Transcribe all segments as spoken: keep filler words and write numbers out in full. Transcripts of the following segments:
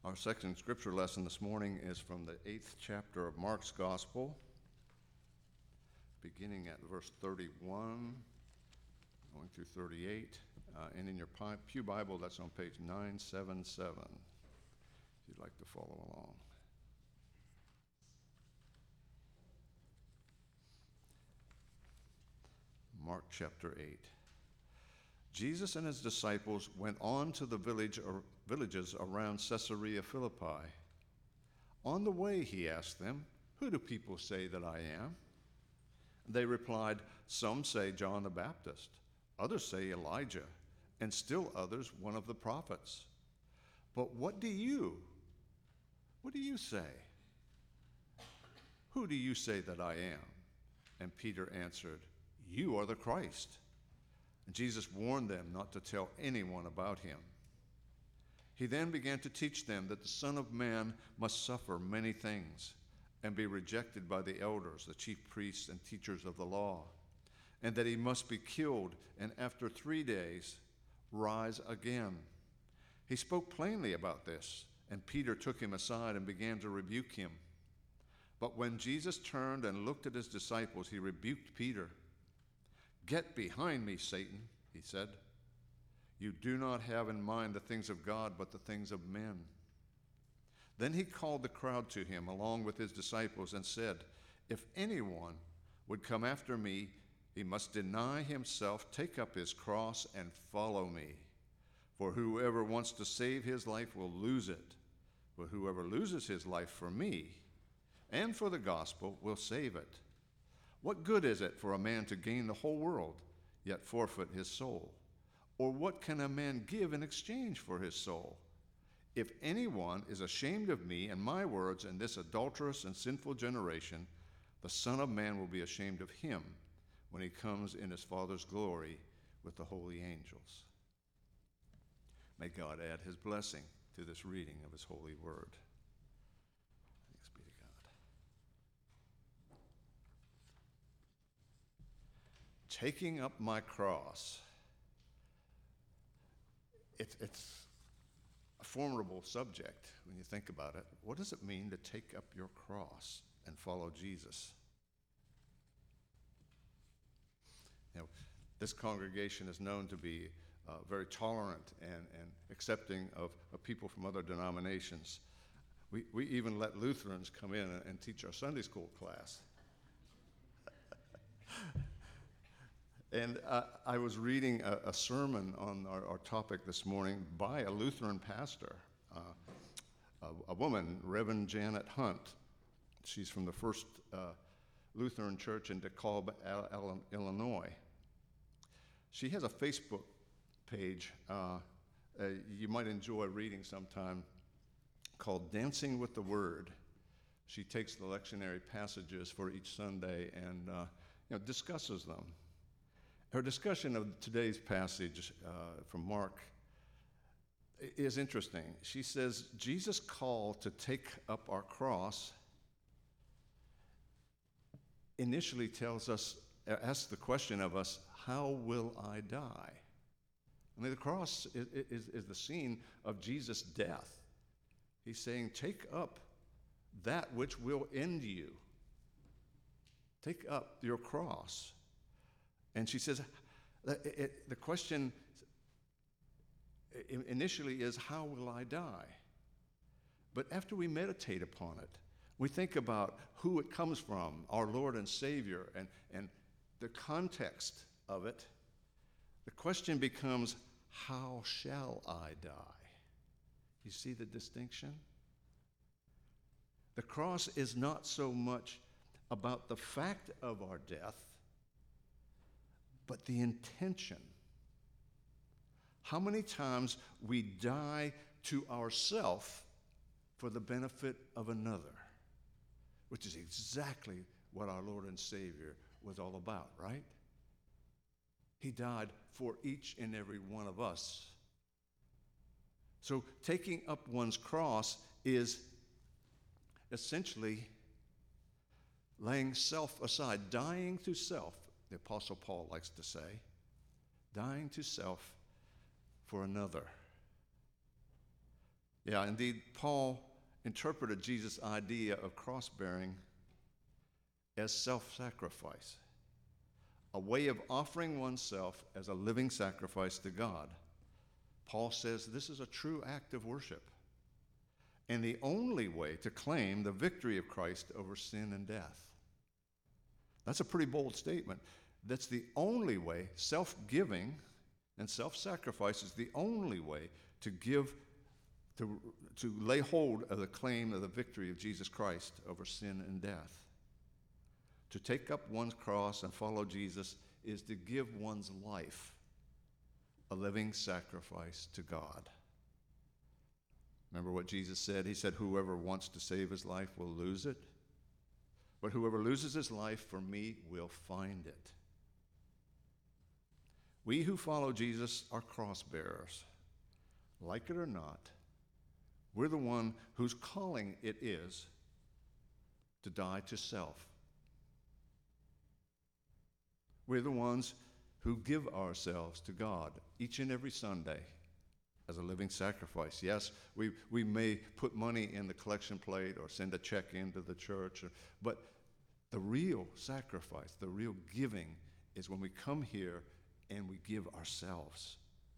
Our second scripture lesson this morning is from the eighth chapter of Mark's Gospel, beginning at verse thirty-one, going through thirty-eight, uh, and in your Pew Bible, that's on page nine seventy-seven, if you'd like to follow along. Mark chapter eight. Jesus and his disciples went on to the village or villages around Caesarea Philippi. On the way, he asked them, "Who do people say that I am?" They replied, "Some say John the Baptist, others say Elijah, and still others one of the prophets. But what do you, what do you say? Who do you say that I am?" And Peter answered, "You are the Christ." And Jesus warned them not to tell anyone about him. He then began to teach them that the Son of Man must suffer many things and be rejected by the elders, the chief priests, and teachers of the law, and that he must be killed and after three days rise again. He spoke plainly about this, and Peter took him aside and began to rebuke him. But when Jesus turned and looked at his disciples, he rebuked Peter. "Get behind me, Satan," he said. "You do not have in mind the things of God, but the things of men." Then he called the crowd to him along with his disciples and said, "If anyone would come after me, he must deny himself, take up his cross, and follow me. For whoever wants to save his life will lose it, but whoever loses his life for me and for the gospel will save it. What good is it for a man to gain the whole world, yet forfeit his soul? Or what can a man give in exchange for his soul? If anyone is ashamed of me and my words in this adulterous and sinful generation, the Son of Man will be ashamed of him when he comes in his Father's glory with the holy angels." May God add his blessing to this reading of his holy word. Thanks be to God. Taking up my cross. It's, it's a formidable subject when you think about it. What does it mean to take up your cross and follow Jesus? You know, this congregation is known to be uh, very tolerant and, and accepting of, of people from other denominations. We, we even let Lutherans come in and, and teach our Sunday school class. And uh, I was reading a, a sermon on our, our topic this morning by a Lutheran pastor, uh, a, a woman, Reverend Janet Hunt. She's from the First uh, Lutheran Church in DeKalb, Illinois. She has a Facebook page uh, uh, you might enjoy reading sometime, called Dancing with the Word. She takes the lectionary passages for each Sunday and uh, you know, discusses them. Her discussion of today's passage uh, from Mark is interesting. She says, Jesus' call to take up our cross initially tells us, asks the question of us, how will I die? I mean, the cross is, is, is the scene of Jesus' death. He's saying, take up that which will end you. Take up your cross. And she says, it, it, the question initially is, how will I die? But after we meditate upon it, we think about who it comes from, our Lord and Savior, and, and the context of it. The question becomes, how shall I die? You see the distinction? The cross is not so much about the fact of our death, but the intention. How many times we die to ourself for the benefit of another, which is exactly what our Lord and Savior was all about, right? He died for each and every one of us. So taking up one's cross is essentially laying self aside, dying to self. The Apostle Paul likes to say, dying to self for another. Yeah, indeed, Paul interpreted Jesus' idea of cross-bearing as self-sacrifice, a way of offering oneself as a living sacrifice to God. Paul says this is a true act of worship and the only way to claim the victory of Christ over sin and death. That's a pretty bold statement. That's the only way. Self-giving and self-sacrifice is the only way to give, to, to lay hold of the claim of the victory of Jesus Christ over sin and death. To take up one's cross and follow Jesus is to give one's life a living sacrifice to God. Remember what Jesus said? He said, whoever wants to save his life will lose it, but whoever loses his life for me will find it. We who follow Jesus are cross bearers. Like it or not, we're the one whose calling it is to die to self. We're the ones who give ourselves to God each and every Sunday as a living sacrifice. Yes, we, we may put money in the collection plate or send a check into the church, or, but the real sacrifice, the real giving is when we come here and we give ourselves.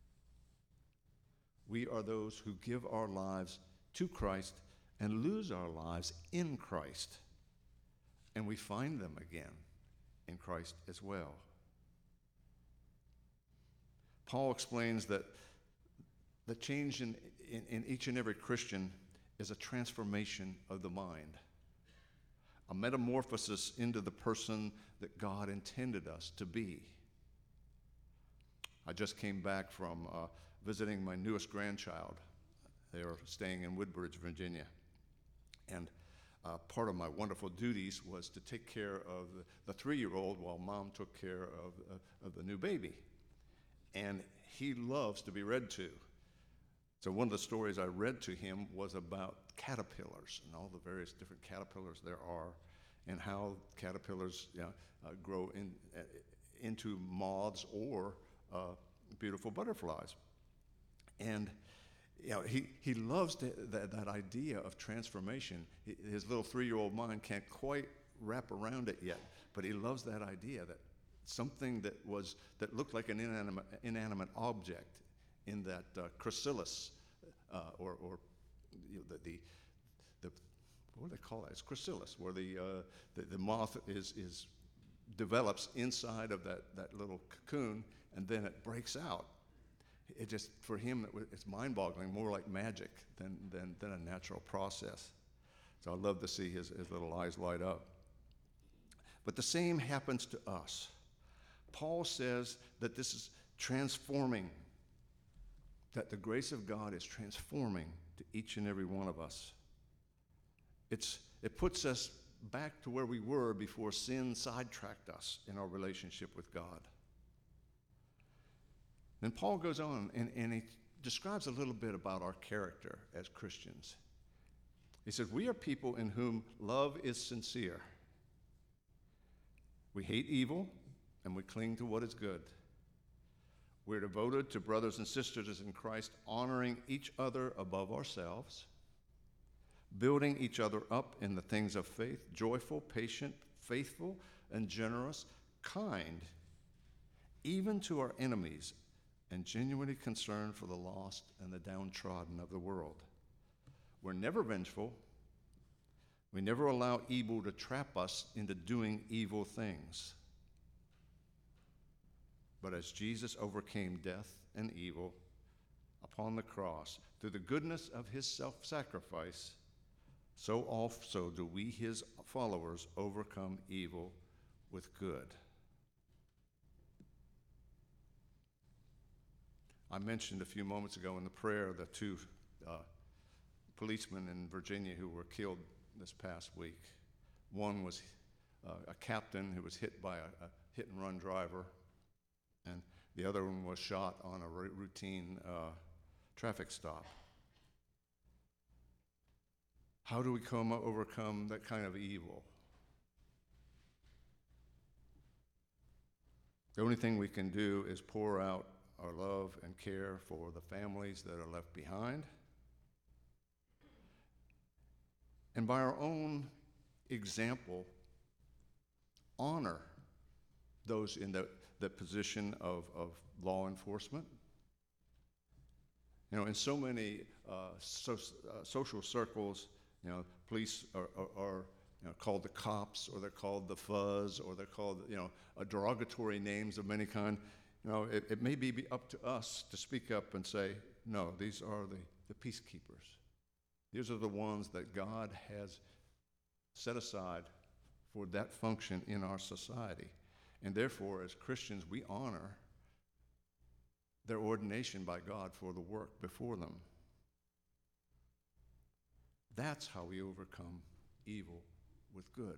We are those who give our lives to Christ and lose our lives in Christ, and we find them again in Christ as well. Paul explains that the change in, in, in each and every Christian is a transformation of the mind, a metamorphosis into the person that God intended us to be. I just came back from uh, visiting my newest grandchild. They are staying in Woodbridge, Virginia. And uh, part of my wonderful duties was to take care of the, the three-year-old while Mom took care of, uh, of the new baby. And he loves to be read to. So one of the stories I read to him was about caterpillars and all the various different caterpillars there are, and how caterpillars you know, uh, grow in, uh, into moths or uh, beautiful butterflies. And you know, he, he loves to, that, that idea of transformation. He, his little three-year-old mind can't quite wrap around it yet, but he loves that idea that something that was that looked like an inanimate, inanimate object in that uh, chrysalis, uh, or, or you know, the, the the what do they call that? It's chrysalis, where the uh, the, the moth is is develops inside of that that little cocoon, and then it breaks out. It just for him it, it's mind-boggling, more like magic than than than a natural process. So I love to see his his little eyes light up. But the same happens to us. Paul says that this is transforming, that the grace of God is transforming to each and every one of us. It's, it puts us back to where we were before sin sidetracked us in our relationship with God. Then Paul goes on and, and he describes a little bit about our character as Christians. He says, we are people in whom love is sincere. We hate evil, and we cling to what is good. We're devoted to brothers and sisters in Christ, honoring each other above ourselves, building each other up in the things of faith, joyful, patient, faithful, and generous, kind, even to our enemies, and genuinely concerned for the lost and the downtrodden of the world. We're never vengeful. We never allow evil to trap us into doing evil things. But as Jesus overcame death and evil upon the cross through the goodness of his self-sacrifice, so also do we, his followers, overcome evil with good. I mentioned a few moments ago in the prayer the two uh, policemen in Virginia who were killed this past week. One was uh, a captain who was hit by a, a hit-and-run driver, and the other one was shot on a r- routine uh, traffic stop. How do we come overcome that kind of evil? The only thing we can do is pour out our love and care for the families that are left behind, and by our own example, honor those in the, the position of, of law enforcement. You know, in so many uh, so, uh, social circles, you know, police are, are, are you know, called the cops, or they're called the fuzz, or they're called, you know, uh, derogatory names of many kind. You know, it, it may be up to us to speak up and say, no, these are the, the peacekeepers. These are the ones that God has set aside for that function in our society. And therefore, as Christians, we honor their ordination by God for the work before them. That's how we overcome evil with good.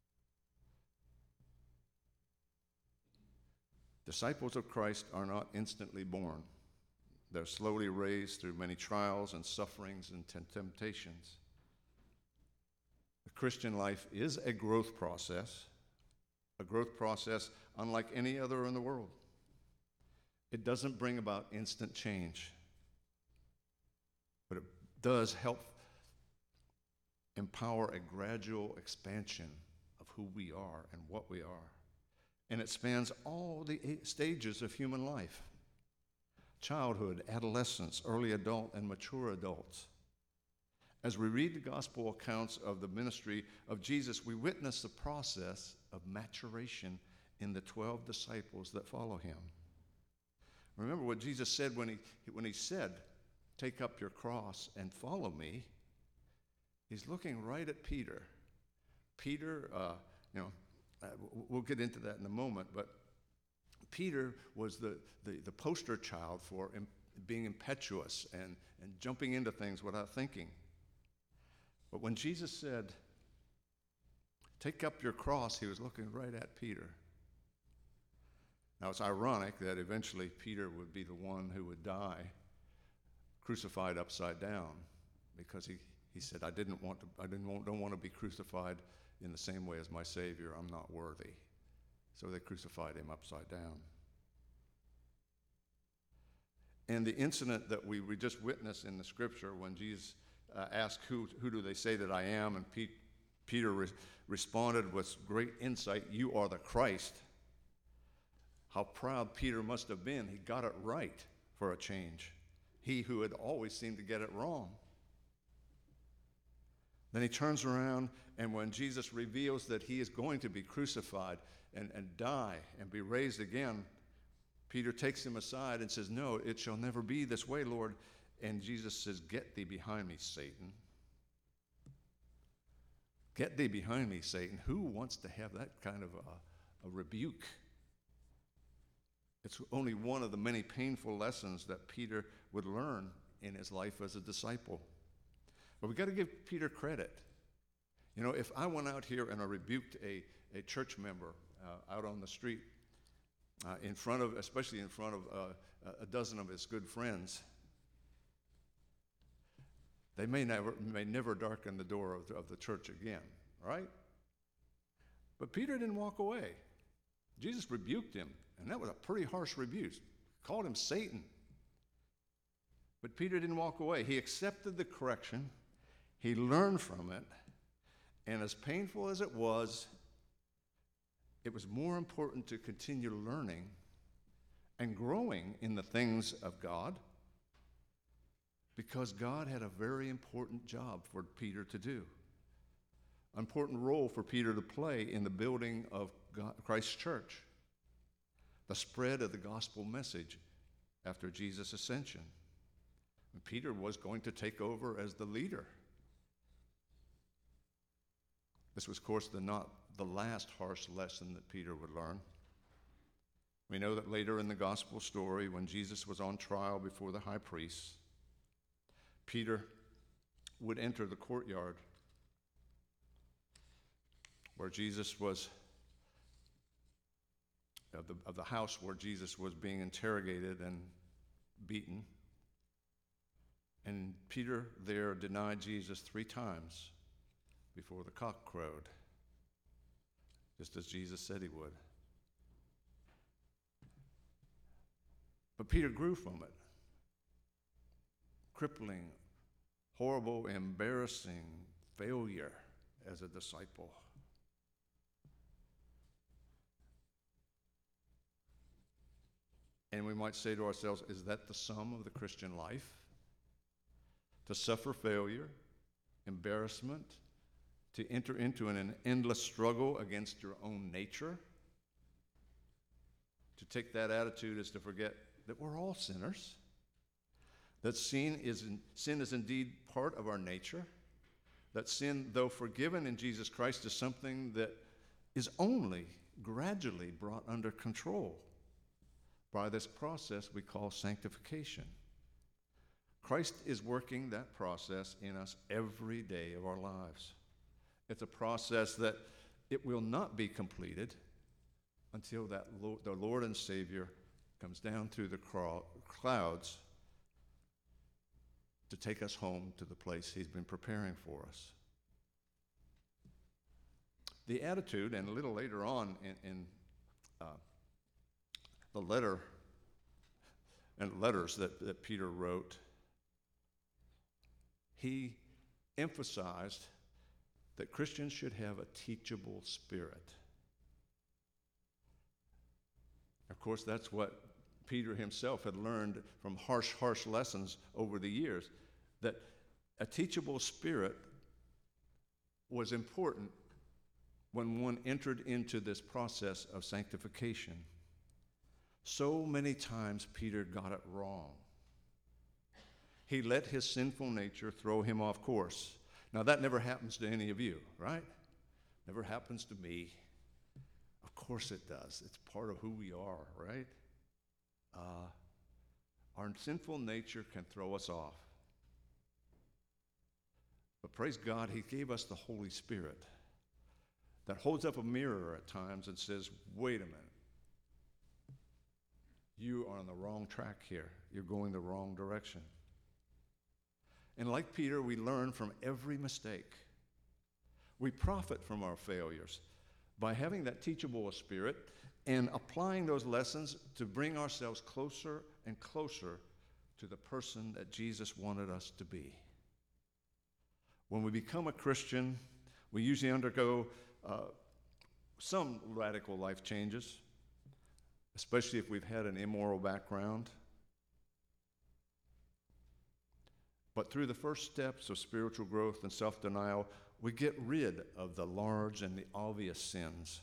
Disciples of Christ are not instantly born. They're slowly raised through many trials and sufferings and temptations. The Christian life is a growth process, a growth process unlike any other in the world. It doesn't bring about instant change, but it does help empower a gradual expansion of who we are and what we are. And it spans all the eight stages of human life: childhood, adolescence, early adult, and mature adults. As we read the gospel accounts of the ministry of Jesus, we witness the process of maturation in the twelve disciples that follow him. Remember what Jesus said when he, when he said, "Take up your cross and follow me." He's looking right at Peter. Peter, uh, you know, uh, we'll get into that in a moment, but Peter was the, the, the poster child for im- being impetuous and, and jumping into things without thinking. But when Jesus said, "Take up your cross," he was looking right at Peter. Now, it's ironic that eventually Peter would be the one who would die, crucified upside down, because he, he said, I didn't want to, I didn't want, don't want to be crucified in the same way as my Savior. I'm not worthy. So they crucified him upside down. And the incident that we, we just witnessed in the scripture when Jesus uh, asked, who, who do they say that I am? And Pete, Peter re- responded with great insight, "You are the Christ." How proud Peter must have been. He got it right for a change. He who had always seemed to get it wrong. Then he turns around, and when Jesus reveals that he is going to be crucified and, and die and be raised again, Peter takes him aside and says, "No, it shall never be this way, Lord." And Jesus says, "Get thee behind me, Satan." Get thee behind me, Satan. Who wants to have that kind of a, a rebuke? It's only one of the many painful lessons that Peter would learn in his life as a disciple. But we've got to give Peter credit. You know, if I went out here and I rebuked a, a church member uh, out on the street, uh, in front of, especially in front of uh, a dozen of his good friends, they may never, may never darken the door of the, of the church again, right? But Peter didn't walk away. Jesus rebuked him, and that was a pretty harsh rebuke. Called him Satan. But Peter didn't walk away. He accepted the correction. He learned from it. And as painful as it was, it was more important to continue learning and growing in the things of God, because God had a very important job for Peter to do, an important role for Peter to play in the building of God, Christ's church, the spread of the gospel message after Jesus' ascension. And Peter was going to take over as the leader. This was, of course, the not the last harsh lesson that Peter would learn. We know that later in the gospel story, when Jesus was on trial before the high priest, Peter would enter the courtyard where Jesus was, of the, of the house where Jesus was being interrogated and beaten. And Peter there denied Jesus three times before the cock crowed, just as Jesus said he would. But Peter grew from it. Crippling, horrible, embarrassing failure as a disciple. And we might say to ourselves, is that the sum of the Christian life? To suffer failure, embarrassment, to enter into an, an endless struggle against your own nature? To take that attitude is to forget that we're all sinners, that sin is, in, sin is indeed part of our nature, that sin, though forgiven in Jesus Christ, is something that is only gradually brought under control by this process we call sanctification. Christ is working that process in us every day of our lives. It's a process that it will not be completed until that Lord, the Lord and Savior comes down through the clouds to take us home to the place he's been preparing for us. The attitude, and a little later on in, in uh, the letter and letters that, that Peter wrote, he emphasized that Christians should have a teachable spirit. Of course, that's what Peter himself had learned from harsh, harsh lessons over the years, that a teachable spirit was important when one entered into this process of sanctification. So many times Peter got it wrong. He let his sinful nature throw him off course. Now, that never happens to any of you, right? Never happens to me. Of course it does. It's part of who we are, right? Uh, our sinful nature can throw us off. But praise God, he gave us the Holy Spirit that holds up a mirror at times and says, wait a minute. You are on the wrong track here. You're going the wrong direction. And like Peter, we learn from every mistake. We profit from our failures by having that teachable spirit and applying those lessons to bring ourselves closer and closer to the person that Jesus wanted us to be. When we become a Christian, we usually undergo uh, some radical life changes, especially if we've had an immoral background. But through the first steps of spiritual growth and self-denial, we get rid of the large and the obvious sins.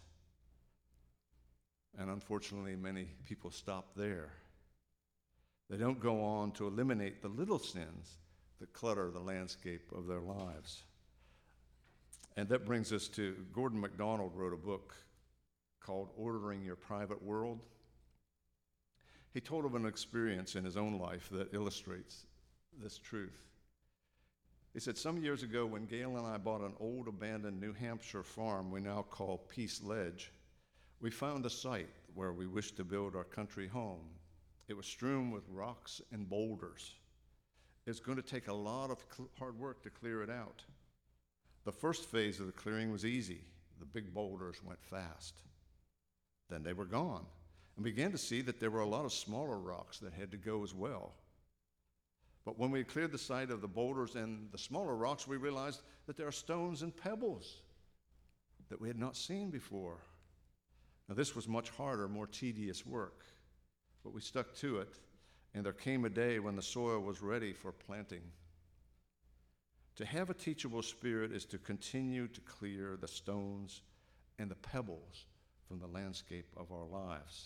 And unfortunately, many people stop there. They don't go on to eliminate the little sins that clutter the landscape of their lives. And that brings us to, Gordon MacDonald wrote a book called Ordering Your Private World. He told of an experience in his own life that illustrates this truth. He said, some years ago when Gail and I bought an old abandoned New Hampshire farm we now call Peace Ledge, we found a site where we wished to build our country home. It was strewn with rocks and boulders. It's going to take a lot of cl- hard work to clear it out. The first phase of the clearing was easy. The big boulders went fast. Then they were gone, and began to see that there were a lot of smaller rocks that had to go as well. But when we cleared the site of the boulders and the smaller rocks, we realized that there are stones and pebbles that we had not seen before. Now, this was much harder, more tedious work, but we stuck to it, and there came a day when the soil was ready for planting. To have a teachable spirit is to continue to clear the stones and the pebbles from the landscape of our lives.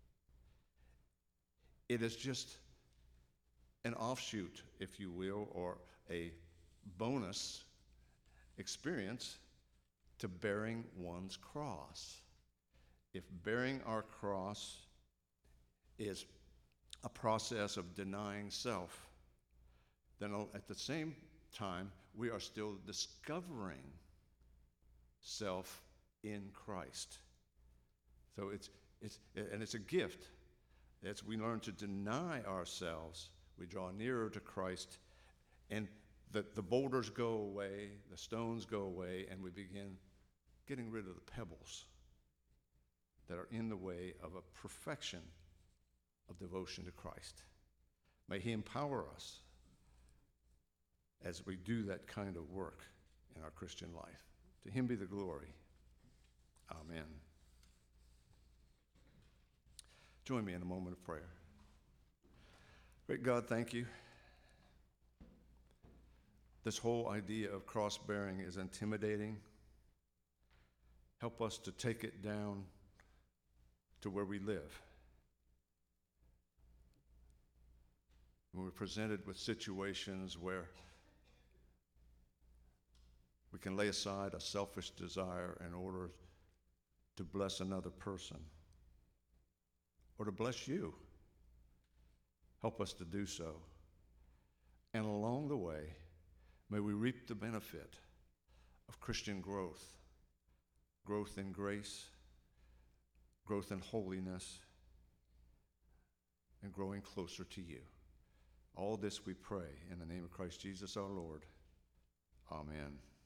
It is just an offshoot, if you will, or a bonus experience to bearing one's cross. If bearing our cross is a process of denying self, then at the same time, we are still discovering self in Christ. So it's, it's and it's a gift. As we learn to deny ourselves, we draw nearer to Christ, and the, the boulders go away, the stones go away, and we begin getting rid of the pebbles that are in the way of a perfection of devotion to Christ. May he empower us as we do that kind of work in our Christian life. To him be the glory. Amen. Join me in a moment of prayer. Great God, thank you. This whole idea of cross-bearing is intimidating. Help us to take it down to where we live. When we're presented with situations where we can lay aside a selfish desire in order to bless another person or to bless you, help us to do so. And along the way, may we reap the benefit of Christian growth, growth in grace, growth in holiness, and growing closer to you. All this we pray in the name of Christ Jesus our Lord. Amen.